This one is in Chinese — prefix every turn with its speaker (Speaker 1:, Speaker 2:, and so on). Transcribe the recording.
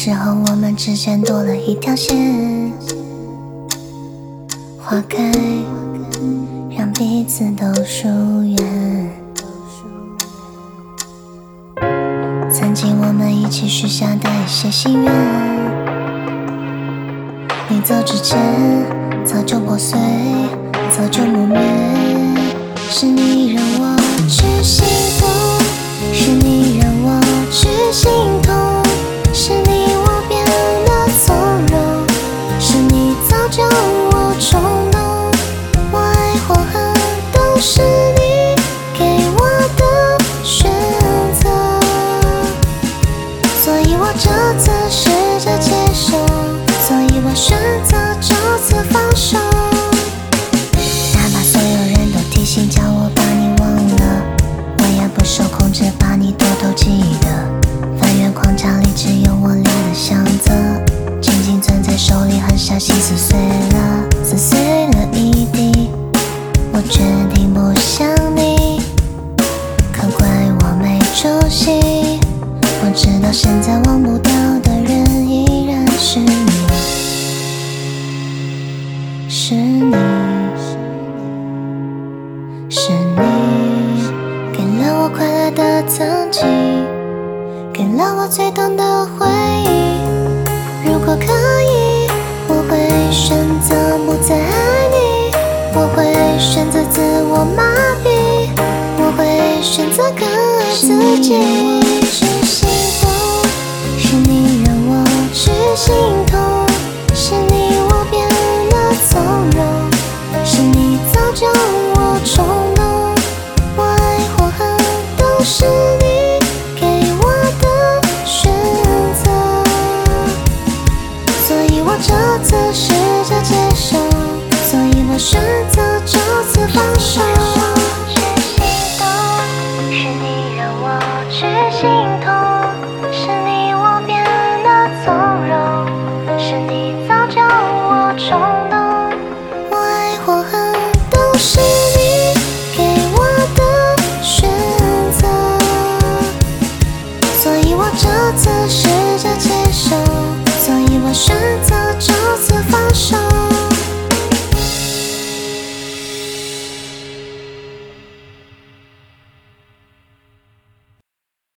Speaker 1: 之后，我们之间多了一条线，花开，让彼此都疏远。曾经我们一起许下的一些心愿，你走之前早就破碎，早就磨灭。是你让我去心动，是你让我去心痛，是你我变得从容，是你造就我冲动。我爱或恨都是你给我的选择，所以我这次试着接受，所以我选择就此放手。哪怕所有人都提醒叫我把你忘了，我也不受控制把你偷偷记得。翻阅框架里只有我俩的相册，静静攥在手里，狠下心撕碎了，撕碎了一地。我决定不想你，可怪我没出息。我知道现在忘不掉的人依然是你，是你，是你，给了我快乐的曾经，给了我最痛的回忆。如果可以，我会选择不再爱你，我会选择自我麻痹，我会选择更爱自己。是你让我去心痛，是你我变得从容，是你造就我冲动。我爱或恨都是你给我的选择，所以我这次试着接受，所以我选择就此放手。是你让我去心痛，是你我变得从容，是你造就我冲动。我爱或恨都是你给我的选择，所以我这次试着接受，所以我选择就此放手。